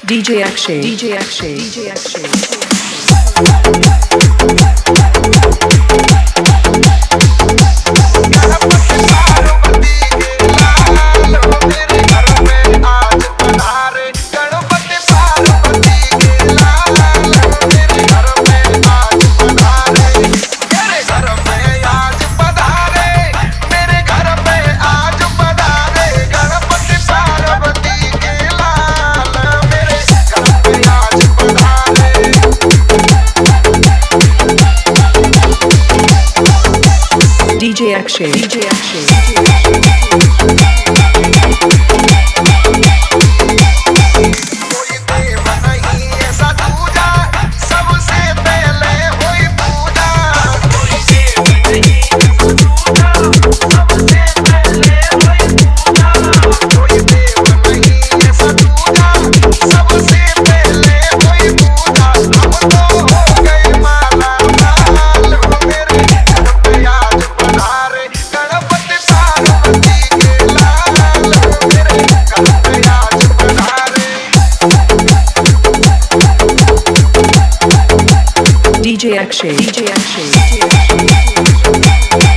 DJ Akshay, DJ Akshay, DJ Akshay. DJ Akshay, DJ Akshay, DJ Akshay. DJ Akshay, DJ Akshay, DJ Akshay.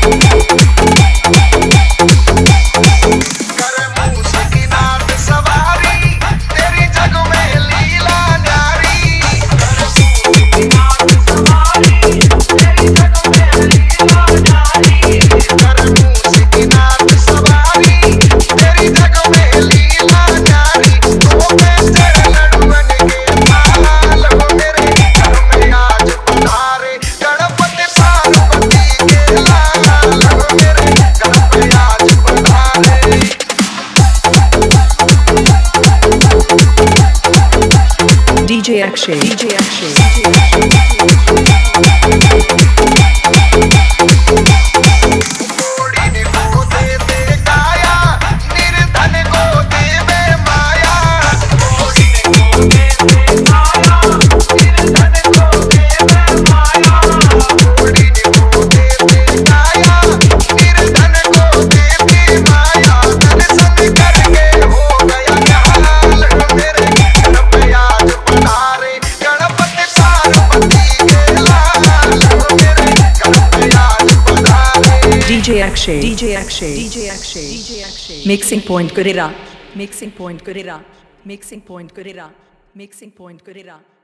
DJ Akshay, DJ Akshay, DJ Akshay. DJ Akshay, DJ Akshay, DJ Akshay, DJ Akshay. Mixing point Kurira, mixing point Kurira, mixing point Kurira, mixing point Kurira.